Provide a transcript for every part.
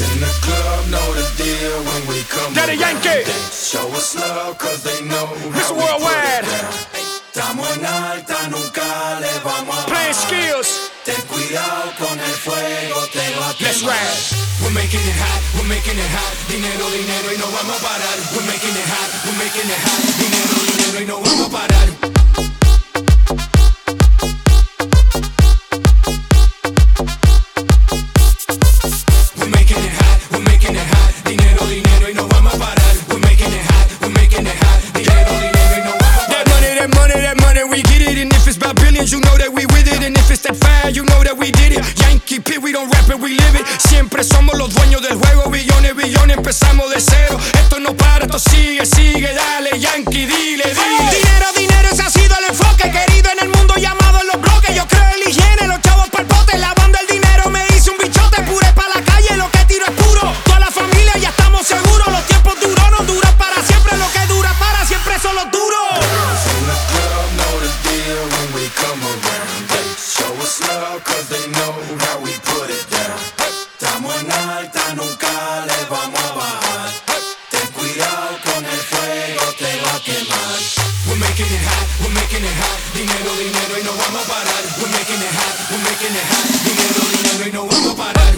in the club know the deal when we come Daddy around. Yankee. They show us love cause they know It's how we worldwide. put it down. Estamos en alta, nunca le vamos a Playing bajar. skills. Ten cuidado con el fuego, te va a Let's quemar. ride. We're making it hot, we're making it hot. Dinero, dinero y no vamos a parar. We're making it hot, we're making it hot. Dinero, dinero y no vamos a parar. We're making it hot, we're making it hot. Dinero, dinero y no vamos a parar. We're making it hot, we're making it hot. Dinero, dinero y no vamos a parar. That money, we get it. And if it's about billions, you know that we with it. And if it's that fire, you know that we did it. Yankee P, we don't rap it, we live it. Siempre somos los dueños del juego. Billones, billones, empezamos de cero. Esto no para, esto sigue, sigue. Dale, Yankee, dile, dile. Dinero, dinero, ese ha sido el enfoque. Querido en el mundo, llamado en los bloques. Yo creo en la higiene, los chavos pa'l pote. Lavando el dinero, me hice un bichote. Pure pa' la calle, lo que tiro es puro. Toda la familia ya estamos seguros. Los tiempos duros no duran para siempre. Lo que dura para siempre son los duros. Girls in the club know the deal when we come around. They show us love cause they know how we put it down. Estamos en alta, nunca le vamos a bajar. Ten cuidado con el fuego, te va a quemar. We're making it hot, we're making it hot. Dinero, dinero y no vamos a parar. We're making it hot, we're making it hot. Dinero, dinero y no vamos a parar.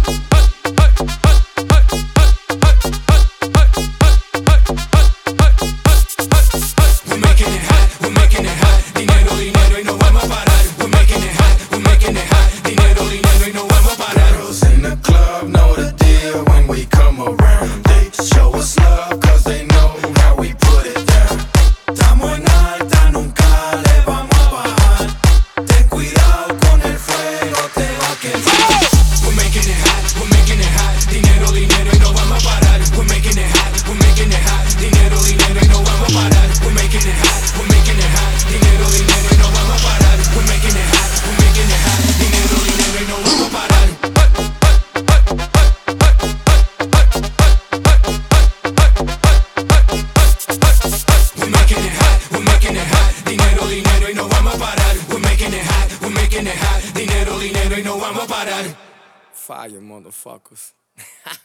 We're making it hot, we're making it hot. Dinero, dinero y no vamos a parar. We're making it hot, we're making it hot. Dinero, dinero y no vamos a parar. Girls in the club know the deal when we come around. They show us love cause they know how we put it down. Estamos en alta, nunca le vamos a bajar. Ten cuidado con el fuego, te va a quemar. We're making it hot, we're making it hot. Dinero, dinero y no vamos a parar. We're making it hot, we're making it hot. Dinero, dinero y no vamos a parar. We're making it hot, we're making it hot. Dinero, dinero y no vamos a parar. We're making it hot, we're making it hot. Dinero, dinero y no vamos a parar. We're making it hot, we're making it hot. Dinero, dinero y no vamos a parar. We're making it hot, we're making it hot. Dinero, dinero y no vamos a parar. Fire, motherfuckers.